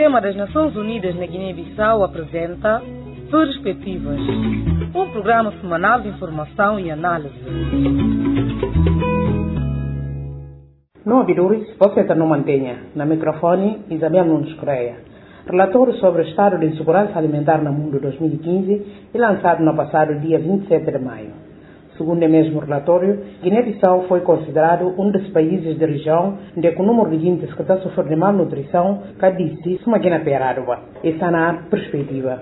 Sistema das Nações Unidas na Guiné-Bissau apresenta Perspectivas, um programa semanal de informação e análise. No Abidures, você está no Mantenha. Na microfone, Isabel Nunes Correia. Relatório sobre o estado de insegurança alimentar no mundo 2015 é lançado no passado dia 27 de maio. Segundo o mesmo relatório, Guiné-Bissau foi considerado um dos países da região onde o número de gente que está sofrendo de malnutrição disse uma Guiné Perarua. Está na perspectiva.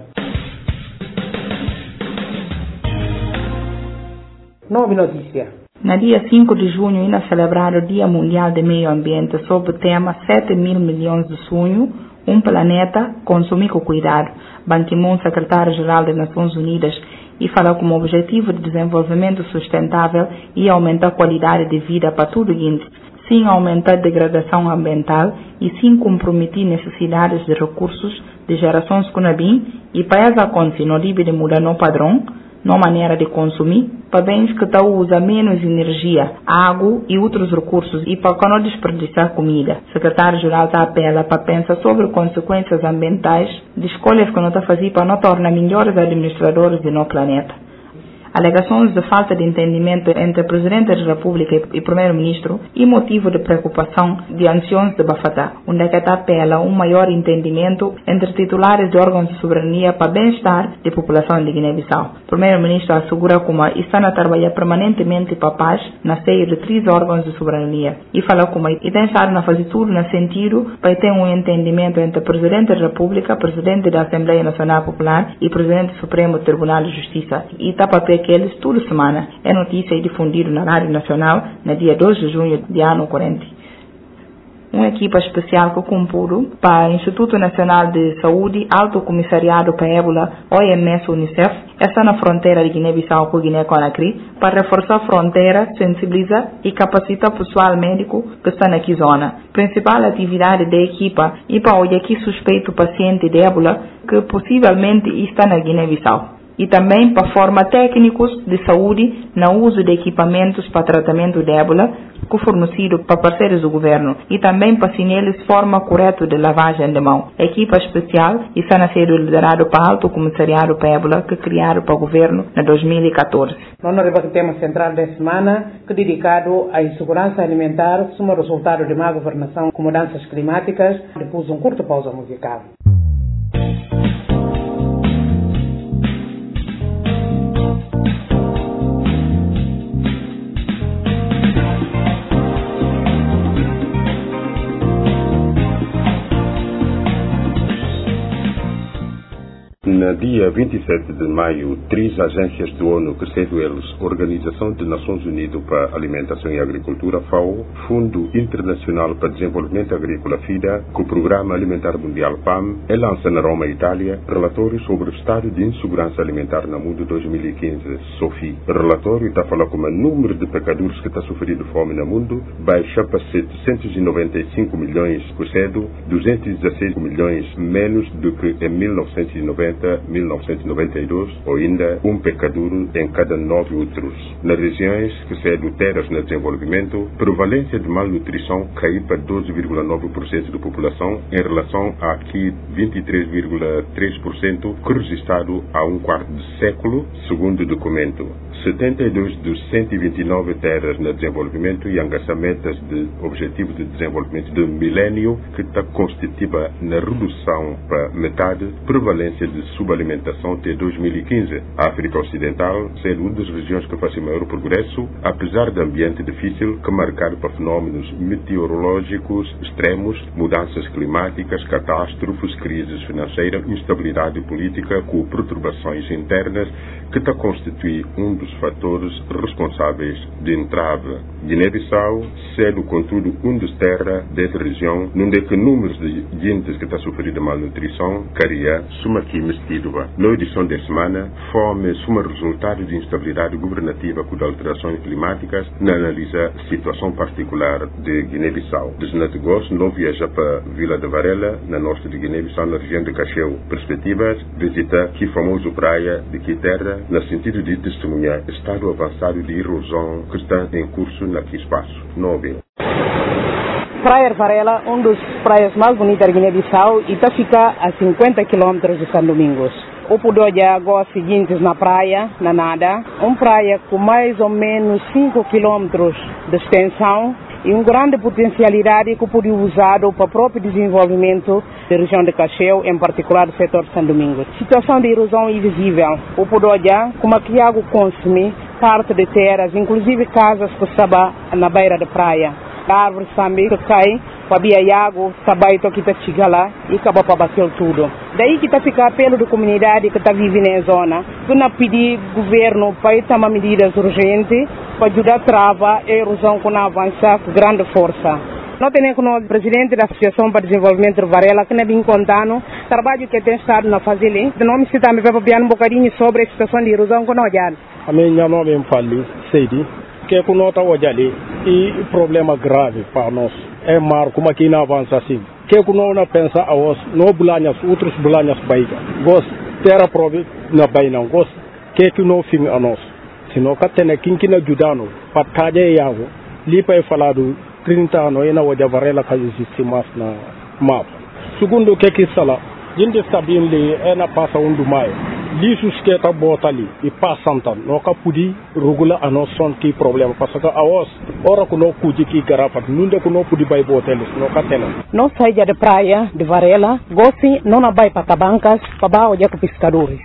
Nova notícia. No dia 5 de junho, ainda celebrado o Dia Mundial do Meio Ambiente sob o tema 7 mil milhões de sonhos, um planeta, consumir com cuidado. Ban Ki-moon, secretário-geral das Nações Unidas, e fala como objetivo de desenvolvimento sustentável e aumentar a qualidade de vida para todo o gente, sem aumentar a degradação ambiental e sem comprometer necessidades de recursos de gerações que não bem e para essa conta não deve de mudar no padrão, na maneira de consumir, para bens que usa menos energia, água e outros recursos e para não desperdiçar comida. O secretário-geral apela para pensar sobre consequências ambientais de escolhas que não está fazendo para não tornar melhores administradores do nosso planeta. Alegações de falta de entendimento entre o Presidente da República e o Primeiro-Ministro e motivo de preocupação de anciões de Bafatá, onde que apela um maior entendimento entre titulares de órgãos de soberania para bem-estar da população de Guiné-Bissau. O Primeiro-Ministro assegura como está a trabalhar permanentemente para a paz na seio de 3 órgãos de soberania e fala como está a fazer tudo no sentido para ter um entendimento entre o Presidente da República, Presidente da Assembleia Nacional Popular e Presidente do Supremo Tribunal de Justiça e está para que eles toda semana é notícia difundida na Rádio Nacional no dia 2 de junho de ano 40. Uma equipa especial que compôs para o Instituto Nacional de Saúde, Alto Comissariado para a Ébola, OMS Unicef, está na fronteira de Guiné-Bissau com Guiné-Conakry para reforçar a fronteira, sensibilizar e capacitar o pessoal médico que está naquela zona. Principal atividade da equipa é para olhar que suspeito paciente de Ébola que possivelmente está na Guiné-Bissau. E também para formar técnicos de saúde no uso de equipamentos para tratamento de ébola, que fornecido para parceiros do governo, e também para ensinar-lhes forma correta de lavagem de mão. A equipa especial está a ser liderada para o Alto Comissariado para a Ébola, que criaram para o governo em 2014. Nós arribamos ao tema central da semana, que é dedicado à insegurança alimentar, como resultado de má governação com mudanças climáticas, depois de um curto pausa musical. No dia 27 de maio, 3 agências da ONU, que sendo eles Organização das Nações Unidas para a Alimentação e Agricultura, FAO, Fundo Internacional para Desenvolvimento Agrícola, FIDA, com o Programa Alimentar Mundial, PAM, lança na Roma, Itália, relatório sobre o estado de insegurança alimentar no mundo 2015, SOFI. O relatório está falando como o número de pecadores que está sofrendo fome no mundo baixa para 795 milhões, por cedo 216 milhões menos do que em 1992, ou ainda um pecador em cada 9 outros. Nas regiões que se terras no desenvolvimento, prevalência de malnutrição caiu para 12,9% da população em relação a que 23,3% que registrado há um quarto de século, segundo o documento. 72 dos 129 terras no desenvolvimento e metas de Objetivos de Desenvolvimento do Milênio, que está constitutiva na redução para metade prevalência de subalimentação até 2015. A África Ocidental é uma das regiões que faz maior progresso, apesar do ambiente difícil que marcado por fenómenos meteorológicos extremos, mudanças climáticas, catástrofes, crises financeiras, instabilidade política com perturbações internas, que está constitui um dos fatores responsáveis de entrave. Guiné-Bissau, sendo contudo um dos terras dessa região, onde que números de gente que está sofrendo malnutrição caria suma aqui mestido. Na edição da semana, fome suma resultado de instabilidade governativa com alterações climáticas, na analisa situação particular de Guiné-Bissau. Desde agosto, não viaja para Vila de Varela, na norte de Guiné-Bissau, na região de Cacheu. Perspectivas, visitar que famoso praia de que terra, no sentido de testemunhar estado avançado de erosão que está em curso naquele espaço. 9. Praia de Varela, uma das praias mais bonitas da Guiné-Bissau, e está fica a 50 km de São Domingos. O Pudoja gosta seguintes na praia, na nada, uma praia com mais ou menos 5 km de extensão e uma grande potencialidade que pode ser usado para o próprio desenvolvimento da região de Cacheu, em particular do setor de São Domingos. Situação de erosão invisível. O Pudoja, como que a água consome parte de terras, inclusive casas que estão na beira da praia. Árvores também que caem, para a água, sabai que está chegando lá e acaba para bater tudo. Daí que está ficar apelo da comunidade que está vivendo na zona, que não pedir governo para tomar medidas urgentes para ajudar a travar a erosão que não avança com grande força. Nós temos o presidente da Associação para o Desenvolvimento de Varela, que não vem contando o trabalho que tem estado na fazer. De nome se também para falar um bocadinho sobre a situação de erosão que nós temos. A minha nome é Mfali Seidi, que é que nós estamos ali e problema grave para nós. É mar como aqui não avança assim. Que é que nós não pensa a nós, não bulanhas, outros bulanhas baiga. Gosto, terra prove na baia não gosto. Que é que não fim a nós. Se não que tem quem que não ajudando, para cada água, ali para falar do 30 anos, e na Oja Varela que existe mais na mapa. Segundo o que está lá, a gente está bem ali, é na passa do maio. Lixos que está bota ali e passam então, não que pode regular a noção que problema, porque a hora que não pode que garrafa, não é que não pode vai botar eles, não que tem. Não sai da praia de Varela, goste não vai para tabancas, para olhar com pescadores.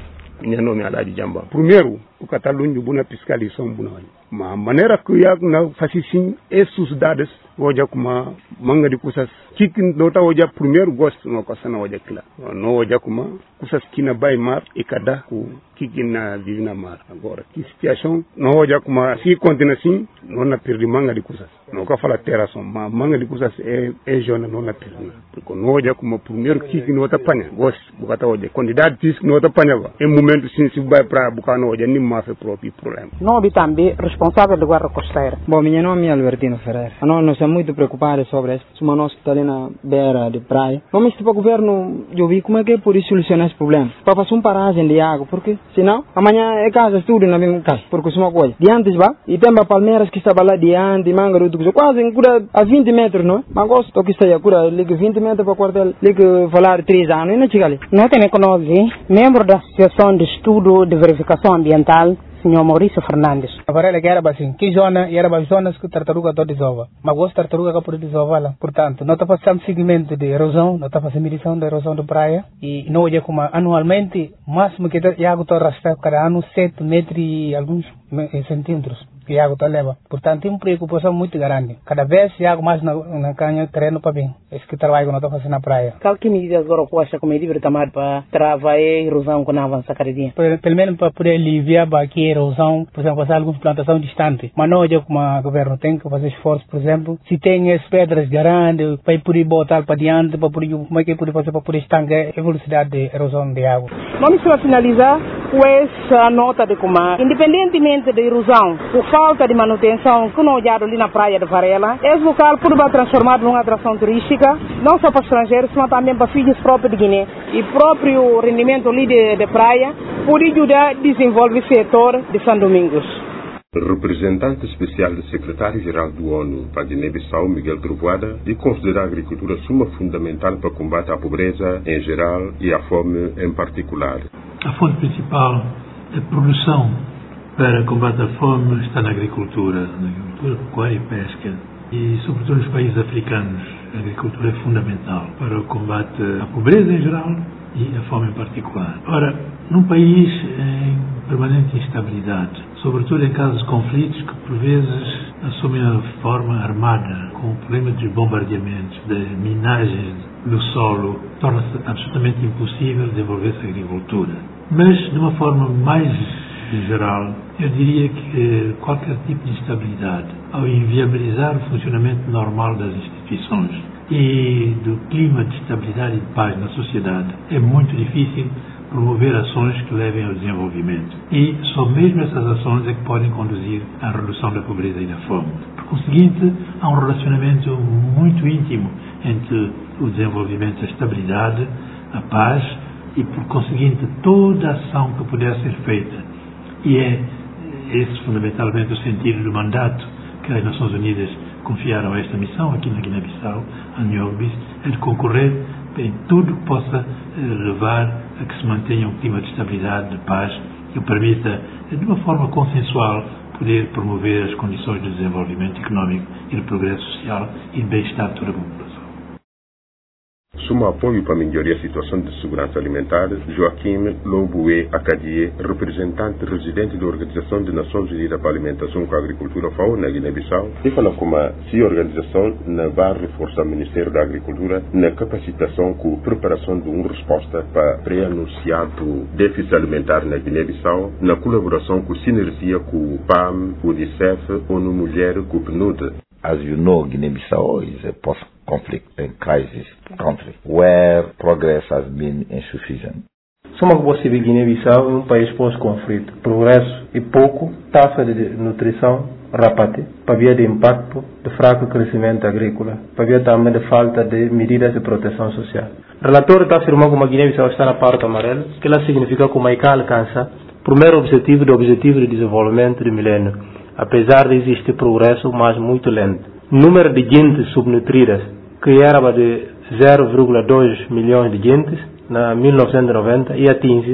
Meu nome é Aladi Jamba. Primeiro, o Catalunha buna fiscalização buna. Mas a maneira que eu não faço assim, esses dados, hoje com uma manga de coisas que não está hoje primeiro gosto não coisa não hoje aquilo. Não hoje com uma coisas que na bai mar e cada o que na vive na mar. Agora, que situação não hoje com uma se continua assim, não na perder manga de coisas. Não que fala terração, mas manga de coisas é jona não na perder. Porque não hoje com uma primeiro que não está panha. Gosto, bocata hoje. Quantidade diz que não está panha. Em momento sim se vai para bocata hoje nem mais é próprio problema. Não há também responsável do guarda costeira. Bom, meu nome é Albertino Ferreira. Nós estamos muito preocupados sobre isso. Somos nós que estamos ali na beira de praia. Vamos para o governo, eu vi como é que pode solucionar esse problema. Para fazer uma paragem de água, porque senão amanhã é casa tudo na mesma casa. Porque uma coisa, de antes vai, e tem a palmeiras que estava lá de antes, manga, quase a 20 metros, não é? Mas gosto que esteja liga 20 metros para o quartel, liga falar 3 anos, e não chega ali. Nós temos conosco, membro da Associação de Estudo de Verificação Ambiental, Senhor Maurício Fernandes. A Varela que era assim, que zona, era uma zona que tartaruga toda desova. Mas gosto tartaruga que pode desovar lá. Portanto, nós estamos fazendo segmento de erosão, nós estamos fazendo medição da erosão da praia. E não hoje como anualmente, máximo que a água está arrastada cada ano 7 metros e alguns centímetros que a água está leva. Portanto, tem uma preocupação muito grande. Cada vez a água mais na canha terreno para bem. Esse que trabalho que nós estamos fazendo na praia. Qual que medidas agora você acha que é livre tomar para travar a erosão quando avança cada dia? Pelo menos para poder aliviar aqui a erosão, por exemplo, fazer algumas plantações distantes. Mas não hoje como o governo tem que fazer esforço, por exemplo, se tem as pedras grandes, para poder botar para diante, para poder, como é que pode fazer para poder estancar a velocidade de erosão de água. Vamos finalizar com essa nota de como, independentemente da erosão, por falta de manutenção que não olhado ali na praia de Varela, esse local pode ser transformado numa atração turística, não só para estrangeiros, mas também para filhos próprios de Guiné. E próprio rendimento ali de praia pode ajudar a desenvolver o setor de São Domingos. Representante especial do secretário-geral do ONU para Guiné-Bissau, Miguel Trovoada, e considera a agricultura suma fundamental para combater a pobreza em geral e a fome em particular. A fonte principal de produção para combater a fome está na agricultura, pecuária e pesca. E, sobretudo, nos países africanos, a agricultura é fundamental para o combate à pobreza em geral e à fome em particular. Ora, num país em permanente instabilidade, sobretudo em casos de conflitos que, por vezes, assumem a forma armada, com o problema dos bombardeamentos, da minagem do solo, torna-se absolutamente impossível desenvolver-se a agricultura. Mas, de uma forma mais geral, eu diria que qualquer tipo de instabilidade, ao inviabilizar o funcionamento normal das instituições e do clima de estabilidade e de paz na sociedade, é muito difícil promover ações que levem ao desenvolvimento. E só mesmo essas ações é que podem conduzir à redução da pobreza e da fome. Por conseguinte, há um relacionamento muito íntimo entre o desenvolvimento, a estabilidade, a paz e, por conseguinte, toda a ação que puder ser feita. E é esse fundamentalmente o sentido do mandato que as Nações Unidas confiaram esta missão aqui na Guiné-Bissau, a Niobis, é de concorrer em tudo que possa levar a que se mantenha um clima de estabilidade, de paz, que permita, de uma forma consensual, poder promover as condições de desenvolvimento económico e de progresso social e de bem-estar de toda a população. Como apoio para melhorar a situação de segurança alimentar, Joaquim Lobué Acadie, representante residente da Organização das Nações Unidas para a Alimentação e Agricultura FAO na Guiné-Bissau, e fala como se a organização vai reforçar o Ministério da Agricultura na capacitação com preparação de uma resposta para pré-anunciado déficit alimentar na Guiné-Bissau, na colaboração com sinergia com o PAM, o DICEF, ONU Mulher, com o PNUD. As you know, Guinea-Bissau is a post-conflict and crisis country where progress has been insufficient. Soma que você vê Guiné-Bissau é um país pós-conflito. Progresso e pouco, taxa de nutrição rapate, para via de impacto de fraco crescimento agrícola, para via também de falta de medidas de proteção social. O relatório está afirmando que a Guiné-Bissau está na parte amarela, que ela significa que a ICA alcança o primeiro objetivo do Objetivo de Desenvolvimento do Milênio, apesar de existir progresso, mas muito lento. O número de gente subnutridas, que era de 0,2 milhões de gente na 1990 e atinge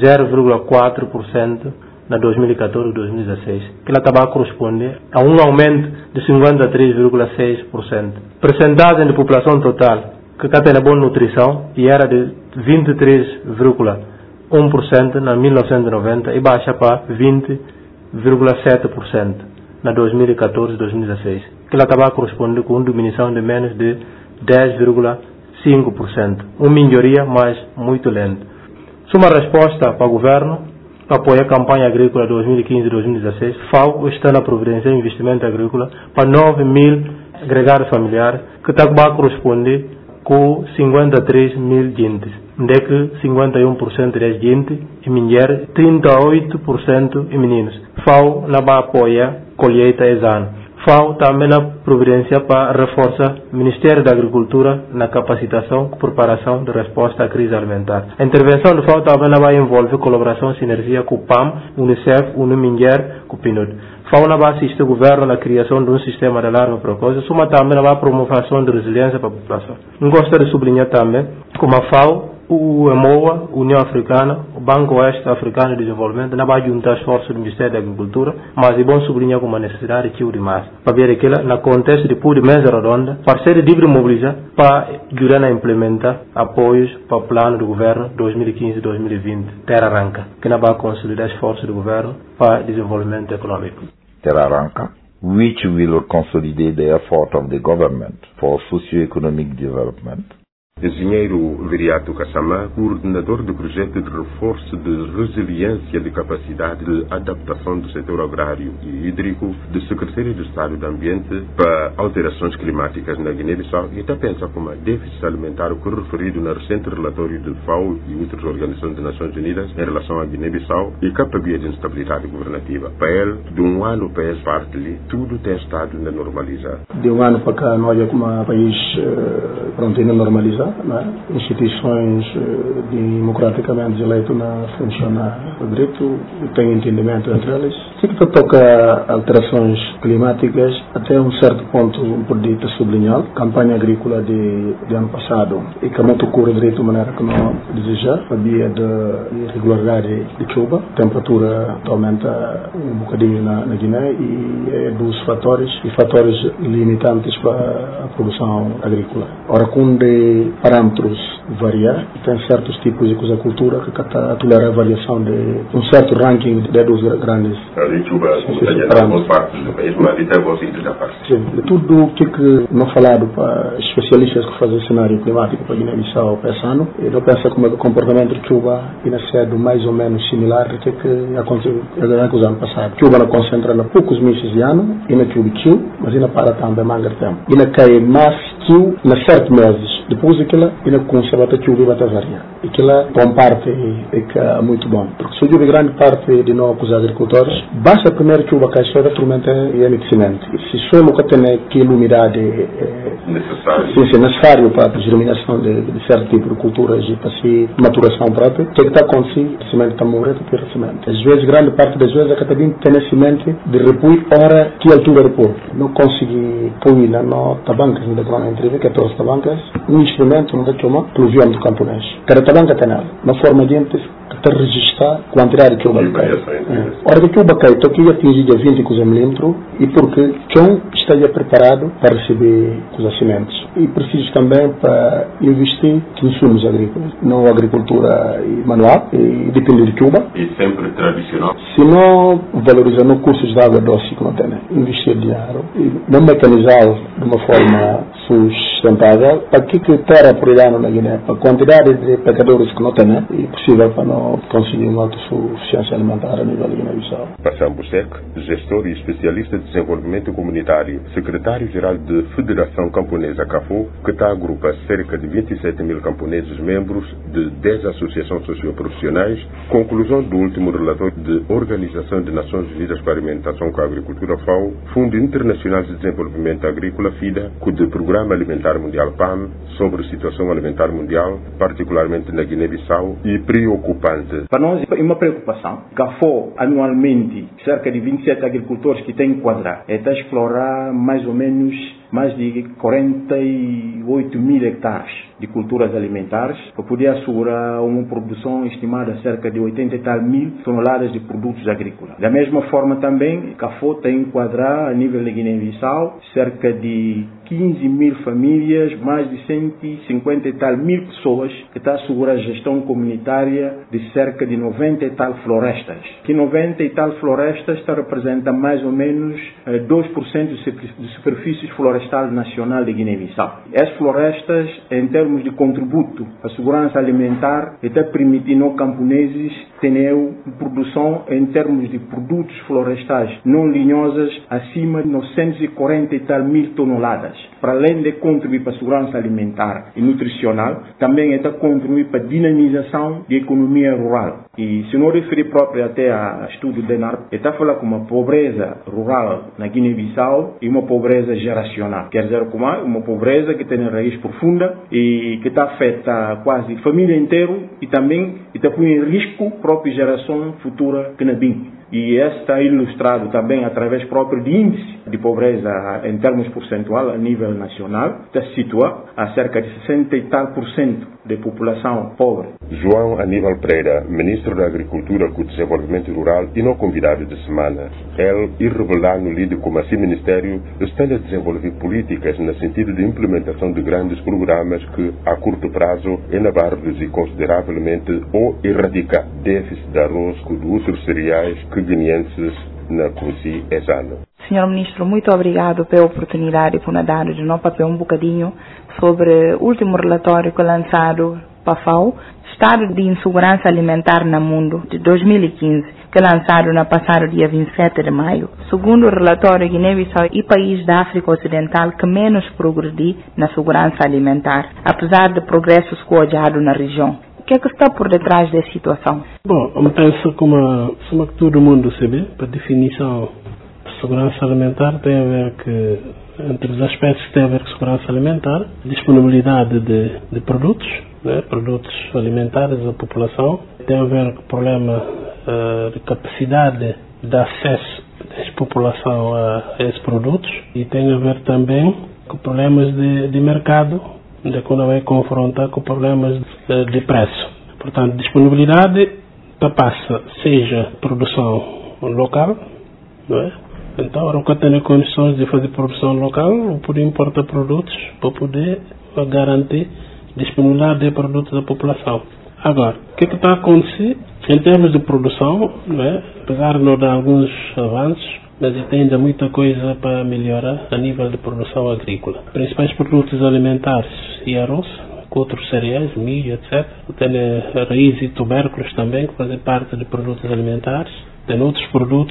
0,4% na 2014-2016, que ela estava a corresponder a um aumento de 53,6%. Percentagem de população total que tem boa nutrição e era de 23,1% na 1990 e baixa para 20,7% na 2014-2016, que ela estava a corresponder com uma diminuição de menos de 10,5%. Uma melhoria, mas muito lenta. Uma resposta para o governo para apoiar a campanha agrícola 2015-2016, FAO está na providência de investimento agrícola para 9 mil agregados familiares, que está a corresponder com 53 mil gente, onde que 51% das gente é mulher, 38% é meninos. FAO não vai apoiar colheita esse ano. FAO também na providência para reforçar o Ministério da Agricultura na capacitação e preparação de resposta à crise alimentar. A intervenção do FAO também vai envolver colaboração e sinergia com o PAM, UNICEF, ONU Mulher, com o PNUD. FAO vai assistir o governo na criação de um sistema de alarme precoce, suma também vai promoção de resiliência para a população. Eu gostaria de sublinhar também como a FAO, o EMOA, União Africana, o Banco Oeste Africano de Desenvolvimento, não vai juntar esforços do Ministério da Agricultura, mas é bom sublinhar como a necessidade de mais. Para ver aquilo, no contexto de de mesa redonda, parceiro livre mobilizar para ajudar a implementar apoios para o plano do governo 2015-2020, Terra Arranca, que não vai consolidar esforços do governo para desenvolvimento econômico. Terra Arranca, which will consolidate the effort of the government for socio-economic development. Engenheiro Viriato Kassamá, coordenador do projeto de reforço de resiliência de capacidade de adaptação do setor agrário e hídrico do Secretário de Estado do Ambiente para alterações climáticas na Guiné-Bissau, e até pensa como déficit alimentar que referido no recente relatório do FAO e outras organizações das Nações Unidas em relação à Guiné-Bissau e capabia de instabilidade governativa. Para ele, de um ano para essa parte, tudo tem estado a normalizar. De um ano para cá, nós como país pronto, ainda normalizar. Instituições democraticamente eleitas não funcionam direito, tem entendimento entre elas. Se que toca alterações climáticas, até um certo ponto podia sublinhar, campanha agrícola de ano passado, e que muito ocorre direito de maneira que não desejar, havia de irregularidade de chuva, a temperatura aumenta um bocadinho na Guiné e é dos fatores limitantes para a produção agrícola. Ora, quando parâmetros variar, tem certos tipos de cultura que toleram a variação de um certo ranking de dos grandes partes do país, mas até você da parte. De tudo que não falado para especialistas que fazem cenário climático para Guiné-Bissau para esse ano, eu penso como o comportamento de Cuba ainda sendo mais ou menos similar do que aconteceu nos anos passados. Cuba não concentra em poucos meses de ano, e na Cuba mas ainda para também mais tempo. Ainda cai mais que em certos meses. Depois aquilo, ainda conserva a chuva e a varinha. Aquilo, com parte, é muito bom. Porque se eu grande parte de nós, os agricultores, basta a primeira chuva que a história tormenta e enriquecimento. Se solo que tem aquela umidade necessário para a germinação de certo tipo de culturas e para si maturação própria, o que está acontecendo? O semente está morrendo para o semente. Às vezes, grande parte das vezes, a cada dia tem semente de repui, ora, que altura repor. Não consegui pôr na nota bancas, não dá na entrevista, 14 tabancas, um instrumento, não dá chama, pluvião do camponês. Cada tabanca tem nada. Uma forma de está registrar a quantidade de chuva que cai. Ora, que chuva cai, estou aqui a atingir a 20 milímetros e porque o chão esteja preparado para receber os sementes. E preciso também para investir em insumos agrícolas, não agricultura manual, e depende de chuva. E sempre tradicional. Se não valorizar no cursos de água doce que não tem, investir dinheiro, e não mecanizar de uma forma sustentável, para que terra por ano na Guiné, para a quantidade de pescadores que não tem, é possível para não conseguir uma autossuficiência alimentar a nível de Guiné-Bissau. Passam Boussek, gestor e especialista de desenvolvimento comunitário, secretário-geral de Federação Camponesa CAFO, que está agrupa cerca de 27 mil camponeses membros de 10 associações socioprofissionais, conclusão do último relatório de Organização de Nações Unidas para a Alimentação com a Agricultura FAO, Fundo Internacional de Desenvolvimento Agrícola FIDA, com o Programa Alimentar Mundial PAM, sobre a situação alimentar mundial, particularmente na Guiné-Bissau, e preocupante. Para nós é uma preocupação. CAFO, anualmente, cerca de 27 agricultores que têm que enquadrar, está a explorar mais ou menos mais de 48 mil hectares de culturas alimentares, para poder assegurar uma produção estimada de cerca de 80 e tal mil toneladas de produtos agrícolas. Da mesma forma também, CAFO tem que enquadrar a nível de Guiné-Bissau cerca de 15 mil famílias, mais de 150 e tal mil pessoas, que está a assegurar a gestão comunitária de cerca de 90 e tal florestas. Que 90 e tal florestas representa mais ou menos 2% de superfície florestal nacional de Guiné-Bissau. As florestas, em termos de contributo à segurança alimentar, está permitindo aos camponeses ter produção em termos de produtos florestais não linhosas acima de 940 e tal mil toneladas. Para além de contribuir para a segurança alimentar e nutricional, também está a contribuir para a dinamização da economia rural. E se não referir próprio até a estudo da NARP, está a falar com uma pobreza rural na Guiné-Bissau e uma pobreza geracional. Quer dizer, como uma pobreza que tem raiz profunda e que está afeta quase a família inteira e também está põe em risco a própria geração futura que não vem. E está ilustrado também através próprio de índice de pobreza em termos percentual a nível nacional, está situado a cerca de 60 e tal % da população pobre. João Aníbal Pereira, Ministro da Agricultura e Desenvolvimento Rural e não convidado de semana. Ele, e revelar no líder como assim Ministério, está a desenvolver políticas no sentido de implementação de grandes programas que, a curto prazo, vai reduzir consideravelmente ou erradicar déficit de arroz e de outros cereais que guineenses na Cruci esse ano. Senhor Ministro, muito obrigado pela oportunidade por nos dar de novo papel um bocadinho sobre o último relatório que é lançado para a FAO, Estado de Insegurança Alimentar no Mundo, de 2015, que é lançado no passado dia 27 de maio. Segundo o relatório, Guiné-Bissau é o país da África Ocidental que menos progrediu na segurança alimentar, apesar de progressos coajados na região. O que é que está por detrás dessa situação? Bom, eu penso como que todo mundo sabe, para definição de segurança alimentar tem a ver que, entre os aspectos que tem a ver com segurança alimentar, disponibilidade de produtos, né, produtos alimentares à população, tem a ver com o problema de capacidade de acesso da população a esses produtos e tem a ver também com problemas de mercado, de quando vai confrontar com problemas de preço. Portanto, disponibilidade passa, seja produção local, não é? Então, o que tem condições de fazer produção local, poder importar produtos para poder garantir disponibilidade de produtos da população. Agora, o que está a acontecer em termos de produção, não é? Apesar de não dar alguns avanços, mas tem ainda muita coisa para melhorar a nível de produção agrícola. Principais produtos alimentares e arroz, com outros cereais, milho, etc. Tem raízes e tubérculos também, que fazem parte de produtos alimentares. Tem outros produtos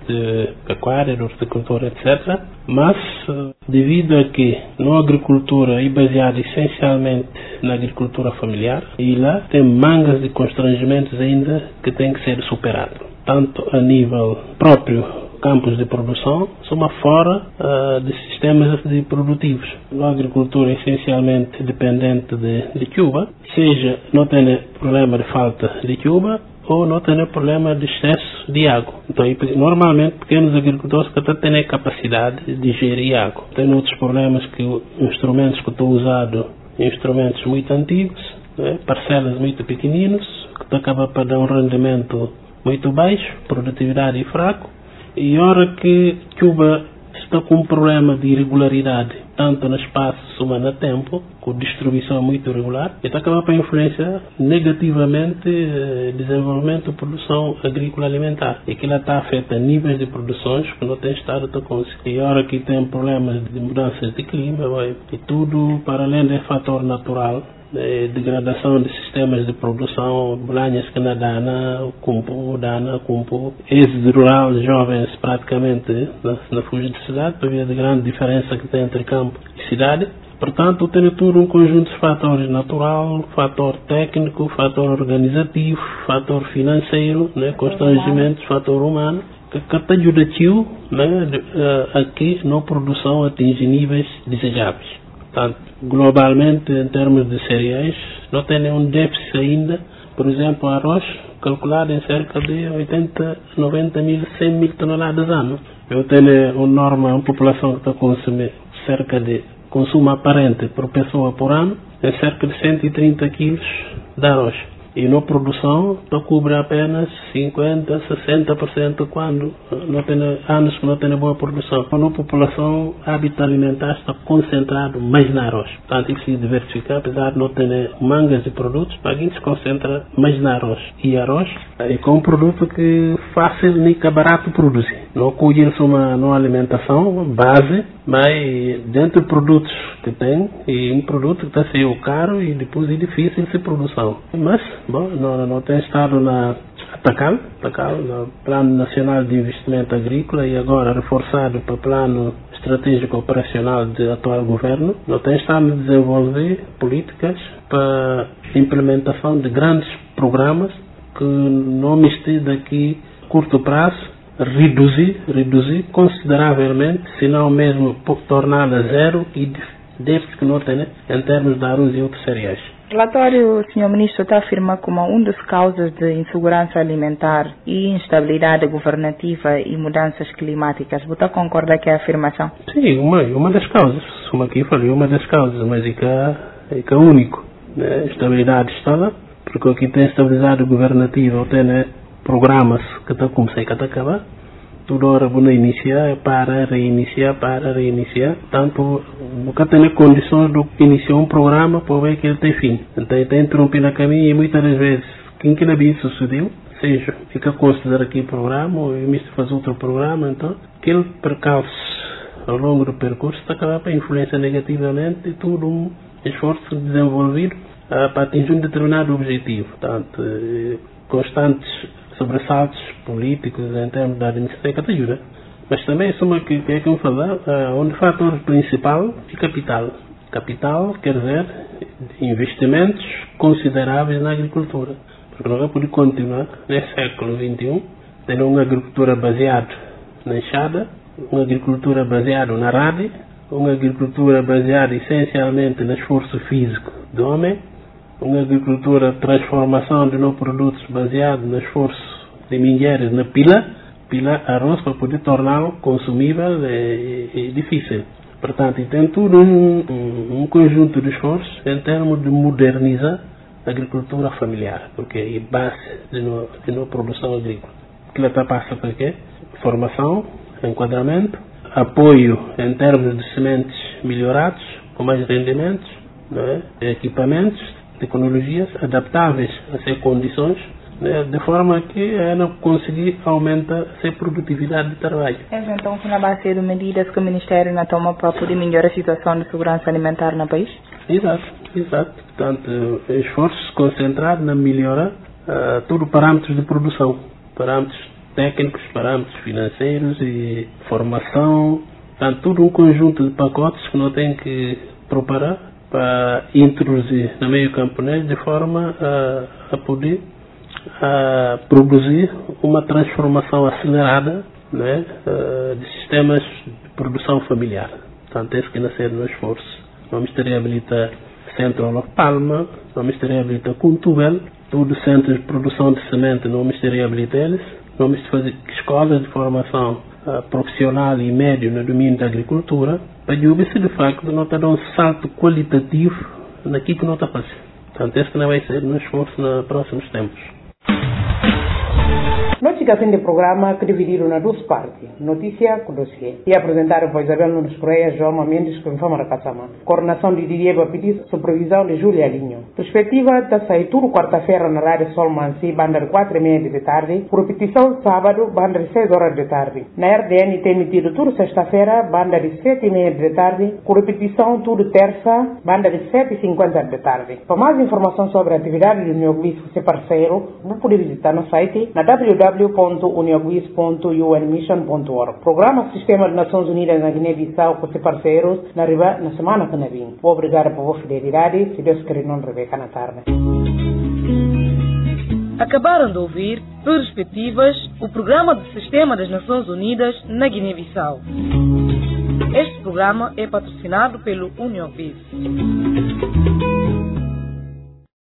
de pecuária, de horticultura, etc. Mas, devido a que a agricultura é baseada essencialmente na agricultura familiar, e lá tem mangas de constrangimentos ainda que têm que ser superados, tanto a nível próprio campos de produção, como fora de sistemas de produtivos. A agricultura é essencialmente dependente de chuva, seja não tem problema de falta de chuva ou não tem problema de excesso de água. Então, normalmente, pequenos agricultores que até têm capacidade de gerir água. Tem outros problemas que instrumentos que estão usados, instrumentos muito antigos, né? Parcelas muito pequeninas, que acaba para dar um rendimento muito baixo, produtividade fraco. E a hora que Cuba está com um problema de irregularidade, tanto no espaço como no tempo, com distribuição muito irregular, isso acaba para influenciar negativamente o desenvolvimento da produção agrícola alimentar. E que ela está afeta a níveis de produções que não tem estado a conseguir. E a hora que tem problemas de mudanças de clima, e tudo para além do fator natural, degradação de sistemas de produção, bolanhas que dana, cumpo, êxodo rural, jovens praticamente na fuga de cidade, para ver a grande diferença que tem entre campo e cidade. Portanto, tem tudo um conjunto de fatores natural, fator técnico, fator organizativo, fator financeiro, constrangimentos, fator humano, que te ajuda a que a produção atinge níveis desejáveis. Portanto, globalmente, em termos de cereais, não tem nenhum déficit ainda. Por exemplo, arroz, calculado em cerca de 80, 90 mil, 100 mil toneladas ano. Eu tenho uma população que está consumindo cerca de consumo aparente por pessoa por ano, é cerca de 130 quilos de arroz. E na produção, cobre apenas 50%, 60% quando não tem anos que não tem boa produção. Na população, o hábito alimentar está concentrado mais na arroz. Portanto, tem que se diversificar, apesar de não ter mangas de produtos, mas a gente se concentra mais na arroz. E arroz é um produto que é fácil e que é barato produzir. Não colhe uma alimentação base, mas dentro de produtos que tem, e um produto que está sendo caro e depois é difícil de produção. Mas, não tem estado na TACAL, no Plano Nacional de Investimento Agrícola, e agora reforçado para o Plano Estratégico Operacional do atual governo, não tem estado a desenvolver políticas para implementação de grandes programas que não mistem daqui a curto prazo reduzir consideravelmente, se não mesmo torná-la zero e déficit que não tem em termos de arroz e outros cereais. O relatório, Sr. Ministro, está a afirmar como uma das causas de insegurança alimentar e instabilidade governativa e mudanças climáticas. Você concorda com a afirmação? Sim, uma das causas. Como aqui falei, uma das causas, mas é que é único. A estabilidade está lá, porque aqui tem estabilidade governativa, tem programas que estão começando a acabar. Toda hora vão iniciar, para reiniciar. Tanto, nunca tem condições de iniciar um programa para ver que ele tem fim. Então, está interrompido no caminho e muitas das vezes, quem que não sucedeu, seja, fica considerado aqui o programa, ou o ministro faz outro programa, então, aquele percalço ao longo do percurso está acabando para influenciar negativamente todo um esforço desenvolvido para atingir um determinado objetivo. Portanto, constantes sobressaltos políticos em termos da administração que ajuda. Mas também é que como falar, onde o fator principal é capital. Capital quer dizer investimentos consideráveis na agricultura. Porque não vai poder continuar nesse século XXI tendo uma agricultura baseada na enxada, uma agricultura baseada na rádio, uma agricultura baseada essencialmente no esforço físico do homem, uma agricultura de transformação de novos produtos baseado no esforço de mulheres na pila arroz para poder torná-lo consumível é difícil. Portanto, tem tudo um conjunto de esforços em termos de modernizar a agricultura familiar, porque é a base de nossa produção agrícola. Aquilo passa para quê? Formação, enquadramento, apoio em termos de sementes melhorados, com mais rendimentos, equipamentos, tecnologias adaptáveis a essas condições, de forma que ela conseguir aumentar a produtividade de trabalho. Então, na base de medidas que o Ministério toma para poder melhorar a situação de segurança alimentar no país? Exato. Portanto, esforços concentrados na melhora todos os parâmetros de produção, parâmetros técnicos, parâmetros financeiros e formação. Portanto, tudo um conjunto de pacotes que nós temos que preparar para introduzir no meio camponês de forma a poder produzir uma transformação acelerada, né, de sistemas de produção familiar. Portanto, esse que nascer no esforço. O Ministério habilita Centro of Palma, o Ministério habilita Cuntubel, todo centro de produção de semente no Ministério habilita eles. Vamos fazer escolas de formação profissional e médio no domínio da agricultura, para se de facto nós dar um salto qualitativo naquilo que nós está fazendo. Portanto, esse que não vai ser um esforço nos próximos tempos. Notificação do programa que dividiram na duas partes, notícia com dossiê. E apresentaram por Isabel Nunes Correia, João Mendes, com Fama da Caçama. Coordenação de Didier Baptiste, supervisão de Júlia Alinho. Perspectiva da sair tudo quarta-feira na Rádio Sol Mansi, banda de 4h30 da tarde, por repetição sábado, banda de 6 horas da tarde. Na RDN tem emitido tudo sexta-feira, banda de 7h30 da tarde, com repetição tudo terça, banda de 7h50 da tarde. Para mais informação sobre a atividade do Unioguis, você parceiro, você pode visitar no site na www.unioguis.unmission.org. Programa Sistema de Nações Unidas na Guiné-Bissau com seus parceiros na semana que vem. Obrigado por sua fidelidade. Se Deus querer, não Rebeca na tarde. Acabaram de ouvir Perspectivas, o programa do Sistema das Nações Unidas na Guiné-Bissau. Este programa é patrocinado pelo Unioguis.